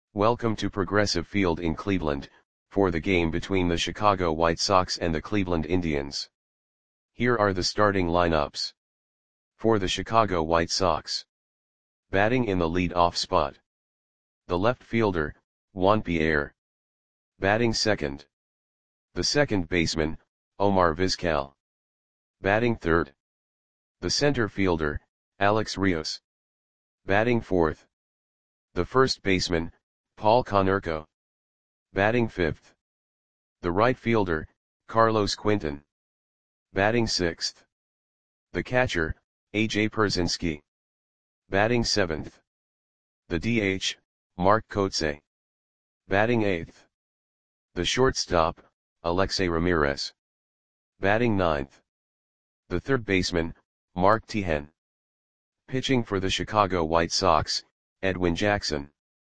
Welcome to Progressive Field in Cleveland, for the game between the Chicago White Sox and the Cleveland Indians. Here are the starting lineups. For the Chicago White Sox. Batting in the lead-off spot. The left fielder, Juan Pierre. Batting second. The second baseman, Omar Vizquel. Batting third. The center fielder, Alex Rios. Batting fourth. The first baseman, Paul Konerko. Batting fifth. The right fielder, Carlos Quinton. Batting sixth. The catcher, A.J. Pierzynski. Batting seventh. The DH, Mark Kotsay. Batting eighth. The shortstop, Alexei Ramirez. Batting ninth. The third baseman, Mark Tehen. Pitching for the Chicago White Sox, Edwin Jackson.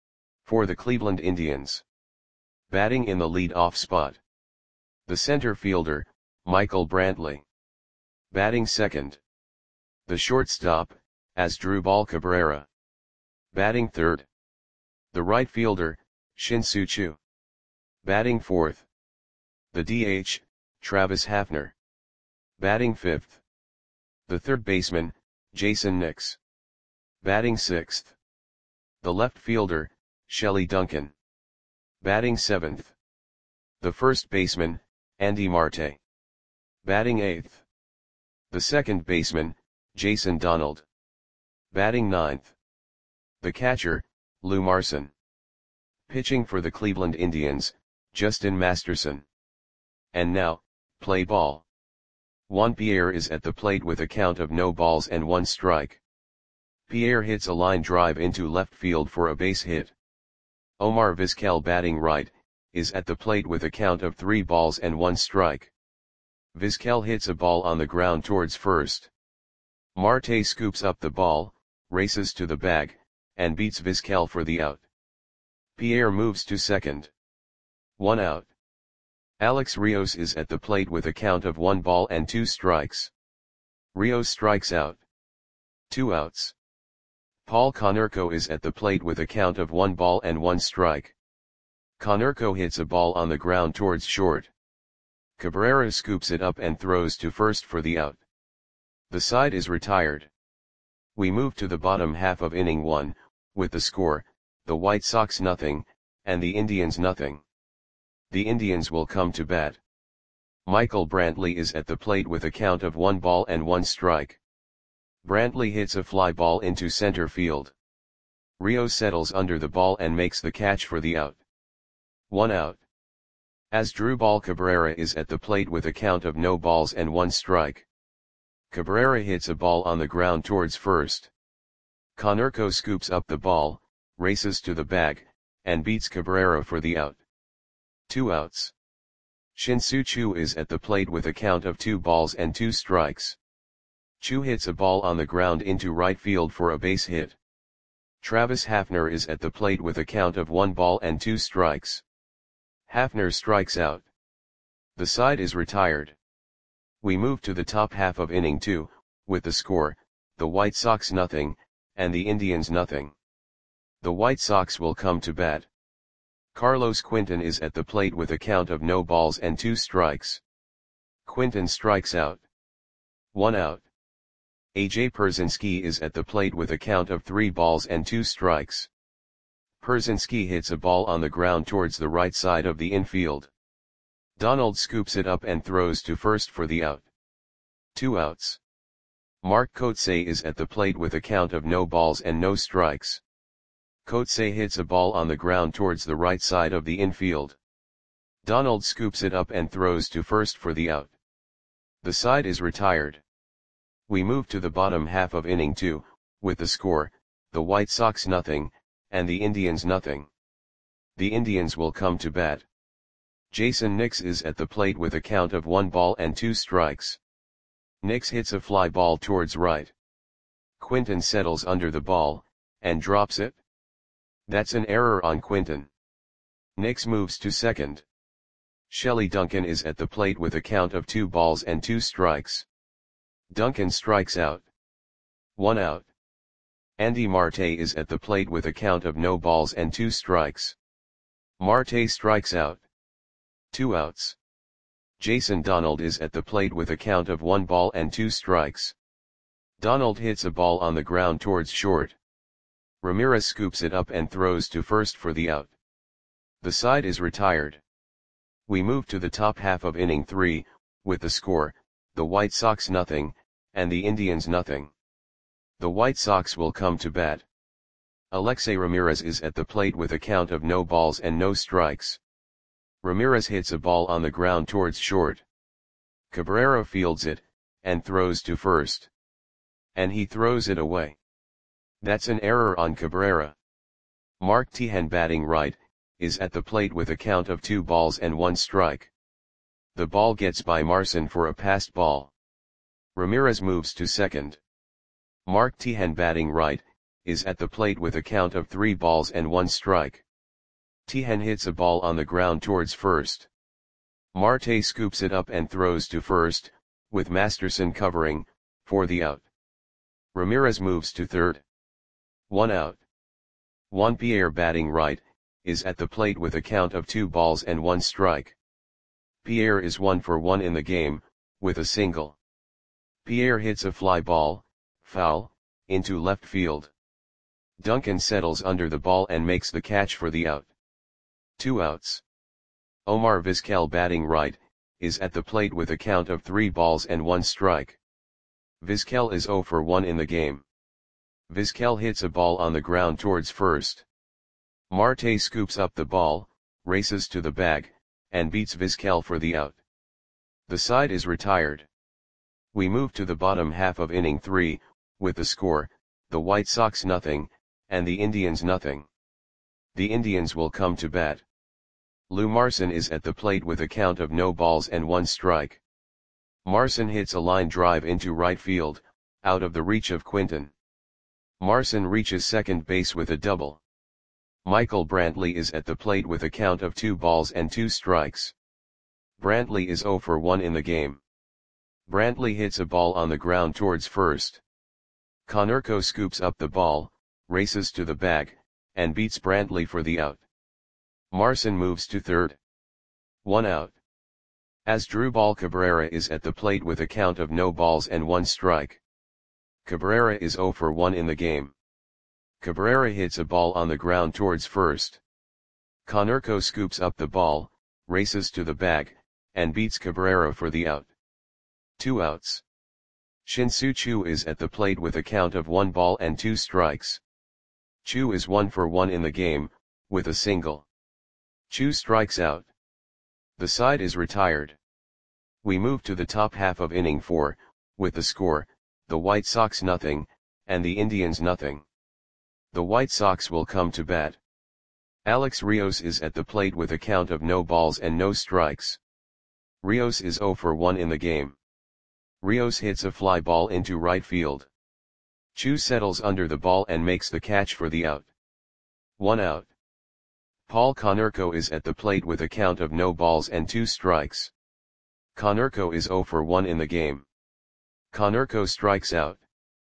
For the Cleveland Indians. Batting in the lead-off spot. The center fielder, Michael Brantley. Batting second. The shortstop, Asdrubal Cabrera. Batting third. The right fielder, Shin-Soo Choo. Batting fourth. The DH, Travis Hafner. Batting fifth. The third baseman, Jason Nix. Batting sixth. The left fielder, Shelley Duncan. Batting seventh. The first baseman, Andy Marte. Batting eighth. The second baseman, Jason Donald. Batting ninth. The catcher, Lou Marson. Pitching for the Cleveland Indians, Justin Masterson. And now, play ball. Juan Pierre is at the plate with a count of no balls and 1 strike. Pierre hits a line drive into left field for a base hit. Omar Vizquel, batting right, is at the plate with a count of 3 balls and 1 strike. Vizquel hits a ball on the ground towards first. Marte scoops up the ball, races to the bag, and beats Vizquel for the out. Pierre moves to second. 1 out. Alex Rios is at the plate with a count of 1 ball and 2 strikes. Rios strikes out. 2 outs. Paul Konerko is at the plate with a count of 1 ball and 1 strike. Konerko hits a ball on the ground towards short. Cabrera scoops it up and throws to first for the out. The side is retired. We move to the bottom half of inning 1, with the score, the White Sox 0, and the Indians 0. The Indians will come to bat. Michael Brantley is at the plate with a count of 1 ball and 1 strike. Brantley hits a fly ball into center field. Rios settles under the ball and makes the catch for the out. 1 out. Asdrubal Cabrera is at the plate with a count of no balls and 1 strike. Cabrera hits a ball on the ground towards first. Konerko scoops up the ball, races to the bag, and beats Cabrera for the out. 2 outs. Shin-Soo Choo is at the plate with a count of 2 balls and 2 strikes. Choo hits a ball on the ground into right field for a base hit. Travis Hafner is at the plate with a count of 1 ball and 2 strikes. Hafner strikes out. The side is retired. We move to the top half of inning 2, with the score, the White Sox 0, and the Indians 0. The White Sox will come to bat. Carlos Quinton is at the plate with a count of no balls and 2 strikes. Quinton strikes out. 1 out. A.J. Pierzynski is at the plate with a count of 3 balls and 2 strikes. Pierzynski hits a ball on the ground towards the right side of the infield. Donald scoops it up and throws to first for the out. 2 outs. Mark Kotsay is at the plate with a count of no balls and no strikes. Kotsay hits a ball on the ground towards the right side of the infield. Donald scoops it up and throws to first for the out. The side is retired. We move to the bottom half of inning 2, with the score, the White Sox 0, and the Indians 0. The Indians will come to bat. Jason Nix is at the plate with a count of 1 ball and 2 strikes. Nix hits a fly ball towards right. Quinton settles under the ball, and drops it. That's an error on Quinton. Nix moves to second. Shelley Duncan is at the plate with a count of 2 balls and 2 strikes. Duncan strikes out. 1 out. Andy Marte is at the plate with a count of no balls and 2 strikes. Marte strikes out. 2 outs. Jason Donald is at the plate with a count of 1 ball and 2 strikes. Donald hits a ball on the ground towards short. Ramirez scoops it up and throws to first for the out. The side is retired. We move to the top half of inning 3, with the score, the White Sox nothing, and the Indians nothing. The White Sox will come to bat. Alexei Ramirez is at the plate with a count of no balls and no strikes. Ramirez hits a ball on the ground towards short. Cabrera fields it, and throws to first. And he throws it away. That's an error on Cabrera. Mark Tejan, batting right, is at the plate with a count of 2 balls and 1 strike. The ball gets by Marson for a passed ball. Ramirez moves to second. Mark Tejan, batting right, is at the plate with a count of 3 balls and 1 strike. Tejan hits a ball on the ground towards first. Marte scoops it up and throws to first, with Masterson covering, for the out. Ramirez moves to third. 1 out. Juan Pierre, batting right, is at the plate with a count of 2 balls and 1 strike. Pierre is 1 for 1 in the game, with a single. Pierre hits a fly ball, foul, into left field. Duncan settles under the ball and makes the catch for the out. 2 outs. Omar Vizquel, batting right, is at the plate with a count of 3 balls and 1 strike. Vizquel is 0 for 1 in the game. Vizquel hits a ball on the ground towards first. Marte scoops up the ball, races to the bag, and beats Vizquel for the out. The side is retired. We move to the bottom half of inning 3, with the score, the White Sox nothing, and the Indians nothing. The Indians will come to bat. Lou Marson is at the plate with a count of no balls and 1 strike. Marson hits a line drive into right field, out of the reach of Quinton. Marson reaches second base with a double. Michael Brantley is at the plate with a count of 2 balls and 2 strikes. Brantley is 0 for 1 in the game. Brantley hits a ball on the ground towards first. Konerko scoops up the ball, races to the bag, and beats Brantley for the out. Marson moves to third. 1 out. Asdrubal Cabrera is at the plate with a count of no balls and 1 strike. Cabrera is 0 for 1 in the game. Cabrera hits a ball on the ground towards first. Konerko scoops up the ball, races to the bag, and beats Cabrera for the out. 2 outs. Shin-Soo Choo is at the plate with a count of 1 ball and 2 strikes. Choo is 1 for 1 in the game, with a single. Choo strikes out. The side is retired. We move to the top half of inning 4, with the score, the White Sox nothing, and the Indians nothing. The White Sox will come to bat. Alex Rios is at the plate with a count of no balls and no strikes. Rios is 0 for 1 in the game. Rios hits a fly ball into right field. Choo settles under the ball and makes the catch for the out. 1 out. Paul Konerko is at the plate with a count of no balls and 2 strikes. Konerko is 0 for 1 in the game. Konerko strikes out.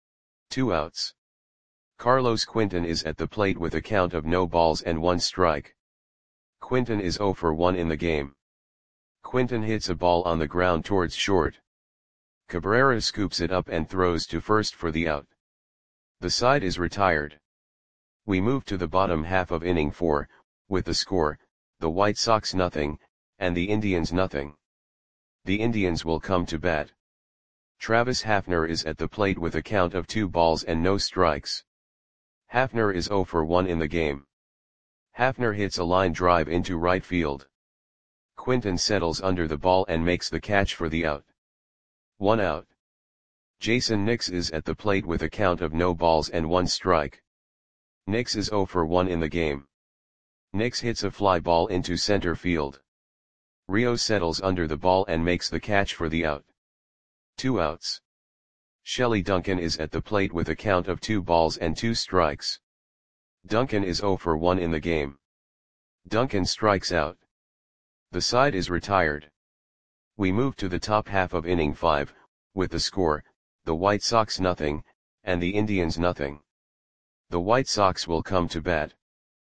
2 outs. Carlos Quinton is at the plate with a count of no balls and 1 strike. Quinton is 0 for 1 in the game. Quinton hits a ball on the ground towards short. Cabrera scoops it up and throws to first for the out. The side is retired. We move to the bottom half of inning 4, with the score, the White Sox nothing, and the Indians nothing. The Indians will come to bat. Travis Hafner is at the plate with a count of 2 balls and no strikes. Hafner is 0 for 1 in the game. Hafner hits a line drive into right field. Quinton settles under the ball and makes the catch for the out. 1 out. Jason Nix is at the plate with a count of no balls and 1 strike. Nix is 0 for 1 in the game. Nix hits a fly ball into center field. Rio settles under the ball and makes the catch for the out. 2 outs. Shelley Duncan is at the plate with a count of 2 balls and 2 strikes. Duncan is 0 for 1 in the game. Duncan strikes out. The side is retired. We move to the top half of inning 5, with the score, the White Sox nothing, and the Indians nothing. The White Sox will come to bat.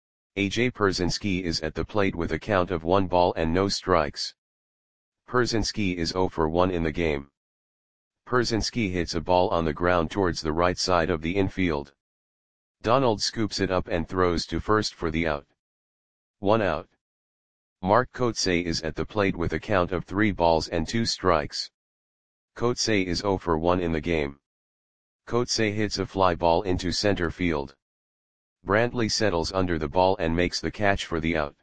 AJ Pierzynski is at the plate with a count of 1 ball and no strikes. Pierzynski is 0 for 1 in the game. Pierzynski hits a ball on the ground towards the right side of the infield. Donald scoops it up and throws to first for the out. 1 out. Mark Kotsay is at the plate with a count of 3 balls and 2 strikes. Kotsay is 0 for 1 in the game. Kotsay hits a fly ball into center field. Brantley settles under the ball and makes the catch for the out.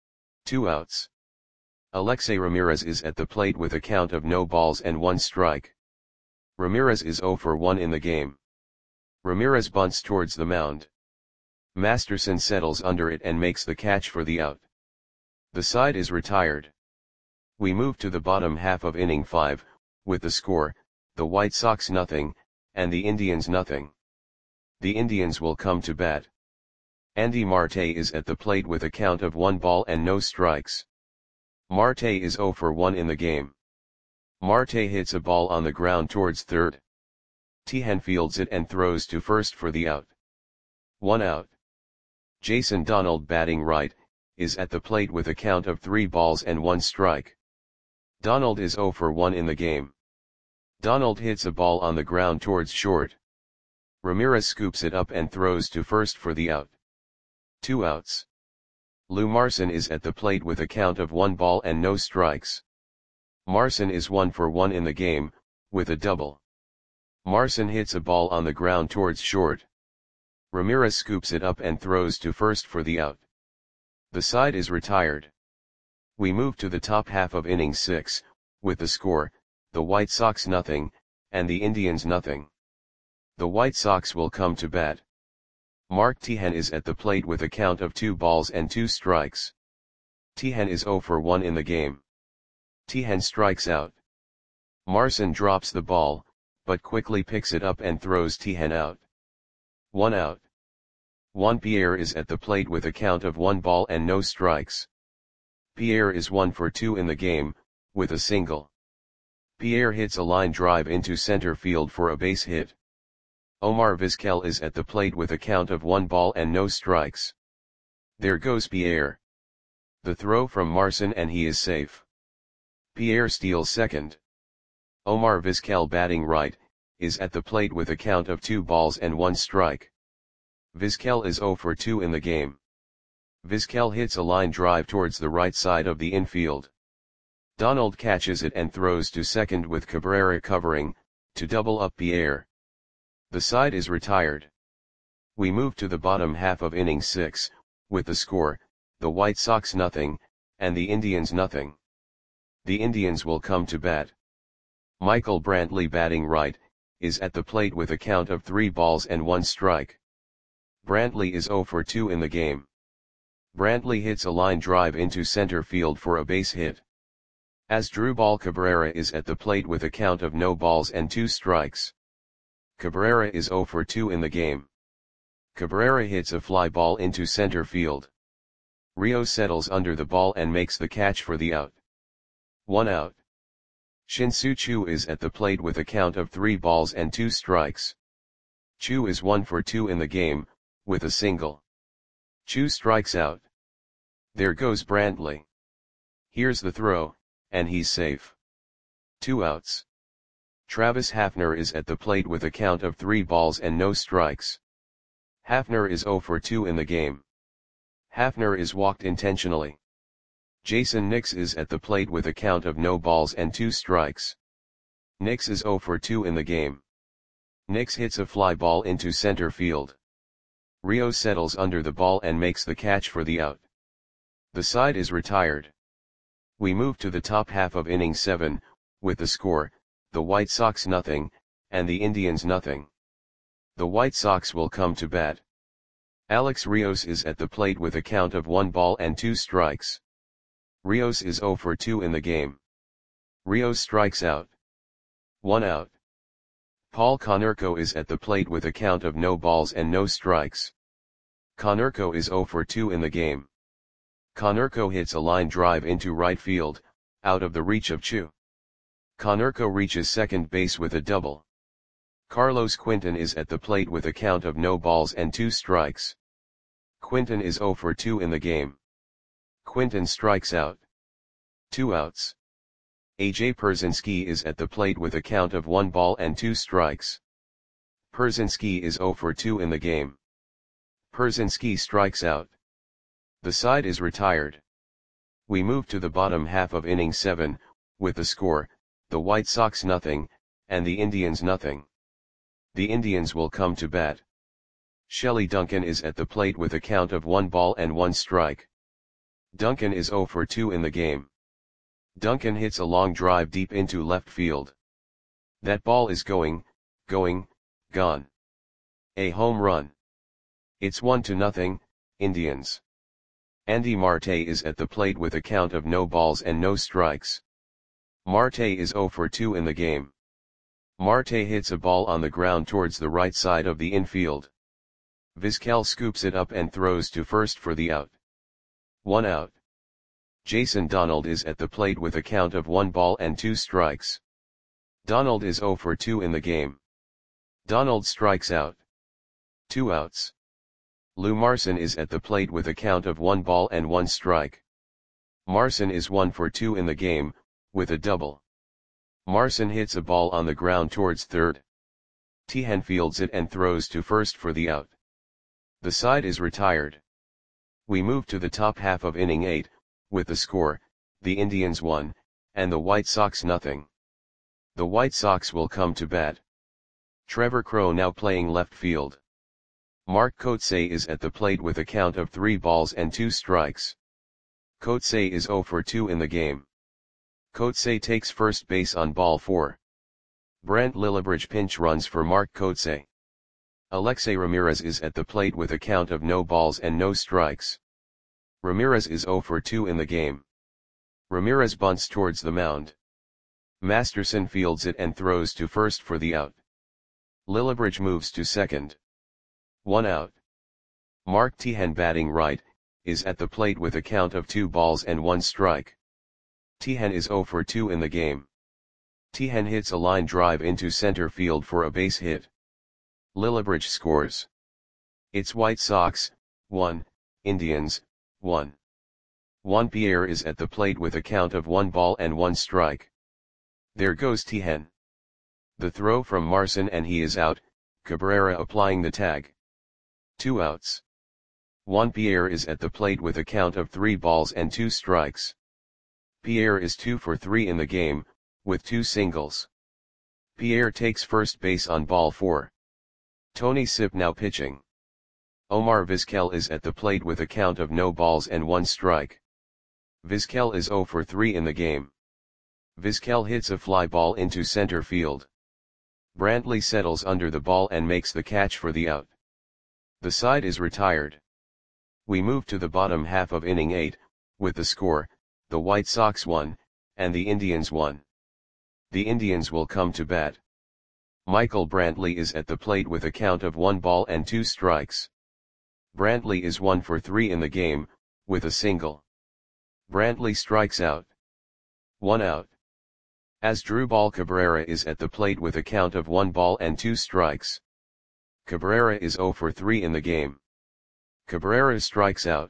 2 outs. Alexei Ramirez is at the plate with a count of no balls and 1 strike. Ramirez is 0 for 1 in the game. Ramirez bunts towards the mound. Masterson settles under it and makes the catch for the out. The side is retired. We move to the bottom half of inning 5, with the score, the White Sox nothing, and the Indians nothing. The Indians will come to bat. Andy Marte is at the plate with a count of 1 ball and no strikes. Marte is 0 for 1 in the game. Marte hits a ball on the ground towards third. Tejan fields it and throws to first for the out. 1 out. Jason Donald, batting right, is at the plate with a count of 3 balls and 1 strike. Donald is 0 for 1 in the game. Donald hits a ball on the ground towards short. Ramirez scoops it up and throws to first for the out. 2 outs. Lou Marson is at the plate with a count of 1 ball and no strikes. Marson is 1 for 1 in the game, with a double. Marson hits a ball on the ground towards short. Ramirez scoops it up and throws to first for the out. The side is retired. We move to the top half of inning 6, with the score, the White Sox nothing, and the Indians nothing. The White Sox will come to bat. Mark Tejan is at the plate with a count of 2 balls and 2 strikes. Tejan is 0 for 1 in the game. Tejan strikes out. Marson drops the ball, but quickly picks it up and throws Tejan out. 1 out. Juan Pierre is at the plate with a count of 1 ball and no strikes. Pierre is 1 for 2 in the game, with a single. Pierre hits a line drive into center field for a base hit. Omar Vizquel is at the plate with a count of 1 ball and no strikes. There goes Pierre. The throw from Marson and he is safe. Pierre steals second. Omar Vizquel, batting right, is at the plate with a count of 2 balls and 1 strike. Vizquel is 0 for 2 in the game. Vizquel hits a line drive towards the right side of the infield. Donald catches it and throws to second with Cabrera covering, to double up Pierre. The side is retired. We move to the bottom half of inning 6, with the score, the White Sox nothing, and the Indians nothing. The Indians will come to bat. Michael Brantley, batting right, is at the plate with a count of 3 balls and 1 strike. Brantley is 0 for 2 in the game. Brantley hits a line drive into center field for a base hit. Asdrubal Cabrera is at the plate with a count of no balls and 2 strikes. Cabrera is 0 for 2 in the game. Cabrera hits a fly ball into center field. Rios settles under the ball and makes the catch for the out. 1 out. Shin-Soo Choo is at the plate with a count of 3 balls and 2 strikes. Choo is 1 for 2 in the game, with a single. Choo strikes out. There goes Brantley. Here's the throw, and he's safe. 2 outs. Travis Hafner is at the plate with a count of 3 balls and no strikes. Hafner is 0 for 2 in the game. Hafner is walked intentionally. Jason Nix is at the plate with a count of no balls and 2 strikes. Nix is 0 for 2 in the game. Nix hits a fly ball into center field. Rios settles under the ball and makes the catch for the out. The side is retired. We move to the top half of inning 7, with the score, the White Sox nothing, and the Indians nothing. The White Sox will come to bat. Alex Rios is at the plate with a count of 1 ball and 2 strikes. Rios is 0 for 2 in the game. Rios strikes out. 1 out. Paul Konerko is at the plate with a count of no balls and no strikes. Konerko is 0 for 2 in the game. Konerko hits a line drive into right field, out of the reach of Choo. Konerko reaches second base with a double. Carlos Quinton is at the plate with a count of no balls and 2 strikes. Quinton is 0 for 2 in the game. Quinton strikes out. 2 outs. AJ Pierzynski is at the plate with a count of 1 ball and 2 strikes. Pierzynski is 0 for 2 in the game. Pierzynski strikes out. The side is retired. We move to the bottom half of inning 7, with the score, the White Sox nothing, and the Indians nothing. The Indians will come to bat. Shelley Duncan is at the plate with a count of 1 ball and 1 strike. Duncan is 0 for 2 in the game. Duncan hits a long drive deep into left field. That ball is going, gone. A home run. It's 1-0, Indians. Andy Marte is at the plate with a count of no balls and no strikes. Marte is 0 for 2 in the game. Marte hits a ball on the ground towards the right side of the infield. Vizquel scoops it up and throws to first for the out. 1 out. Jason Donald is at the plate with a count of 1 ball and 2 strikes. Donald is 0 for 2 in the game. Donald strikes out. 2 outs. Lou Marson is at the plate with a count of 1 ball and 1 strike. Marson is 1 for 2 in the game, with a double. Marson hits a ball on the ground towards third. Tejan fields it and throws to first for the out. The side is retired. We move to the top half of inning 8, with the score, the Indians 1, and the White Sox nothing. The White Sox will come to bat. Trevor Crowe now playing left field. Mark Kotsay is at the plate with a count of 3 balls and 2 strikes. Kotsay is 0 for 2 in the game. Kotsay takes first base on ball 4. Brant Lillibridge pinch runs for Mark Kotsay. Alexei Ramirez is at the plate with a count of no balls and no strikes. Ramirez is 0 for 2 in the game. Ramirez bunts towards the mound. Masterson fields it and throws to first for the out. Lillibridge moves to second. 1 out. Mark Tejan batting right, is at the plate with a count of 2 balls and 1 strike. Tejan is 0 for 2 in the game. Tejan hits a line drive into center field for a base hit. Lillibridge scores. It's White Sox, 1, Indians, 1. Juan Pierre is at the plate with a count of 1 ball and 1 strike. There goes Tejan. The throw from Marson and he is out, Cabrera applying the tag. 2 outs. Juan Pierre is at the plate with a count of 3 balls and 2 strikes. Pierre is 2 for 3 in the game, with 2 singles. Pierre takes first base on ball 4. Tony Sipp now pitching. Omar Vizquel is at the plate with a count of no balls and 1 strike. Vizquel is 0 for 3 in the game. Vizquel hits a fly ball into center field. Brantley settles under the ball and makes the catch for the out. The side is retired. We move to the bottom half of inning 8, with the score, the White Sox 1, and the Indians 1. The Indians will come to bat. Michael Brantley is at the plate with a count of 1 ball and 2 strikes. Brantley is 1 for 3 in the game, with a single. Brantley strikes out. 1 out. Asdrubal Cabrera is at the plate with a count of 1 ball and 2 strikes. Cabrera is 0 for 3 in the game. Cabrera strikes out.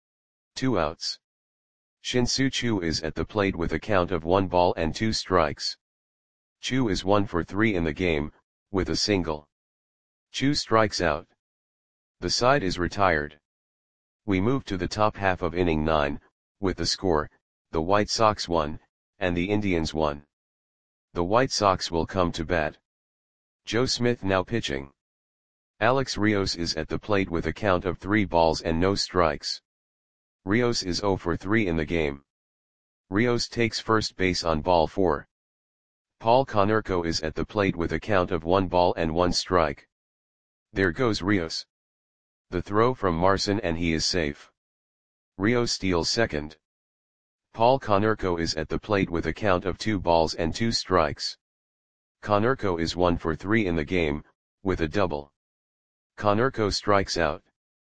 2 outs. Shin-Soo Choo is at the plate with a count of 1 ball and 2 strikes. Choo is 1 for 3 in the game, with a single. Choo strikes out. The side is retired. We move to the top half of inning 9, with the score, the White Sox 1, and the Indians 1. The White Sox will come to bat. Joe Smith now pitching. Alex Rios is at the plate with a count of 3 balls and no strikes. Rios is 0 for 3 in the game. Rios takes first base on ball 4. Paul Konerko is at the plate with a count of 1 ball and 1 strike. There goes Rios. The throw from Marson and he is safe. Rios steals second. Paul Konerko is at the plate with a count of 2 balls and 2 strikes. Konerko is 1 for 3 in the game, with a double. Konerko strikes out.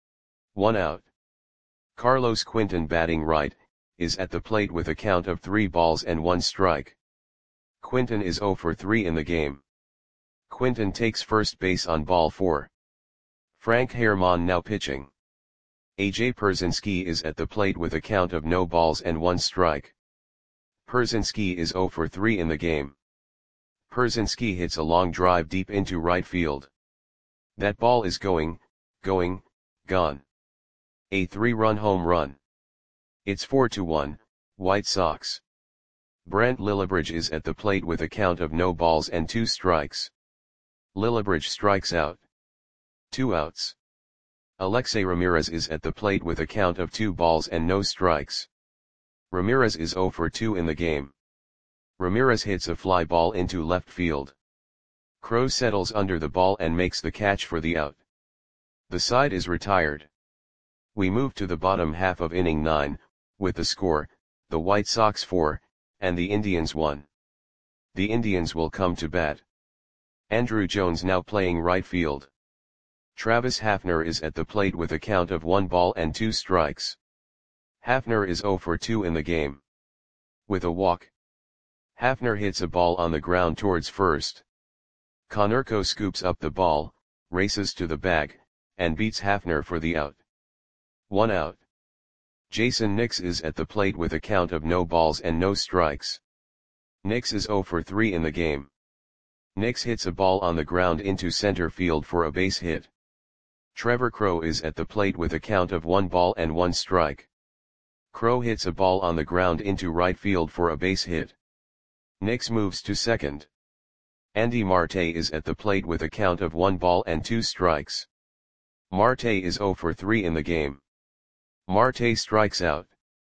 1 out. Carlos Quinton batting right, is at the plate with a count of 3 balls and 1 strike. Quinton is 0 for 3 in the game. Quinton takes first base on ball 4. Frank Herrmann now pitching. A.J. Pierzynski is at the plate with a count of no balls and 1 strike. Pierzynski is 0 for 3 in the game. Pierzynski hits a long drive deep into right field. That ball is gone. A 3-run home run. It's 4-1, White Sox. Brant Lillibridge is at the plate with a count of no balls and 2 strikes. Lillibridge strikes out. 2 outs. Alexei Ramirez is at the plate with a count of 2 balls and no strikes. Ramirez is 0 for 2 in the game. Ramirez hits a fly ball into left field. Crowe settles under the ball and makes the catch for the out. The side is retired. We move to the bottom half of inning 9, with the score, the White Sox 4, and the Indians 1. The Indians will come to bat. Andruw Jones now playing right field. Travis Hafner is at the plate with a count of 1 ball and 2 strikes. Hafner is 0 for 2 in the game. With a walk, Hafner hits a ball on the ground towards first. Konerko scoops up the ball, races to the bag, and beats Hafner for the out. 1 out. Jason Nix is at the plate with a count of no balls and no strikes. Nix is 0 for 3 in the game. Nix hits a ball on the ground into center field for a base hit. Trevor Crowe is at the plate with a count of 1 ball and 1 strike. Crowe hits a ball on the ground into right field for a base hit. Nix moves to second. Andy Marte is at the plate with a count of 1 ball and 2 strikes. Marte is 0 for 3 in the game. Marte strikes out.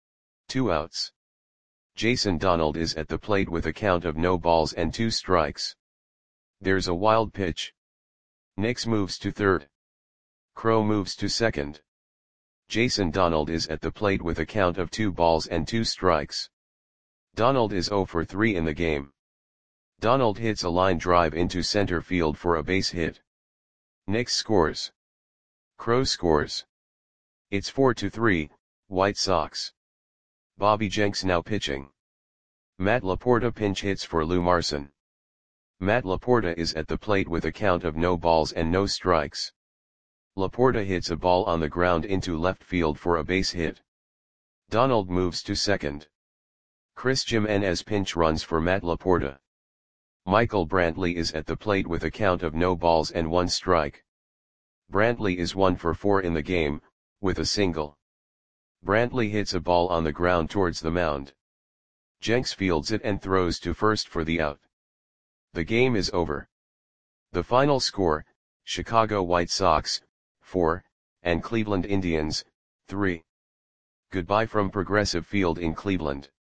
2 outs. Jason Donald is at the plate with a count of no balls and 2 strikes. There's a wild pitch. Nix moves to third. Crowe moves to second. Jason Donald is at the plate with a count of 2 balls and 2 strikes. Donald is 0 for 3 in the game. Donald hits a line drive into center field for a base hit. Nix scores. Crowe scores. It's 4-3, White Sox. Bobby Jenks now pitching. Matt Laporta pinch hits for Lou Marson. Matt Laporta is at the plate with a count of no balls and no strikes. Laporta hits a ball on the ground into left field for a base hit. Donald moves to second. Chris Jimenez pinch runs for Matt Laporta. Michael Brantley is at the plate with a count of no balls and 1 strike. Brantley is 1 for 4 in the game, with a single. Brantley hits a ball on the ground towards the mound. Jenks fields it and throws to first for the out. The game is over. The final score, Chicago White Sox, 4, and Cleveland Indians, 3. Goodbye from Progressive Field in Cleveland.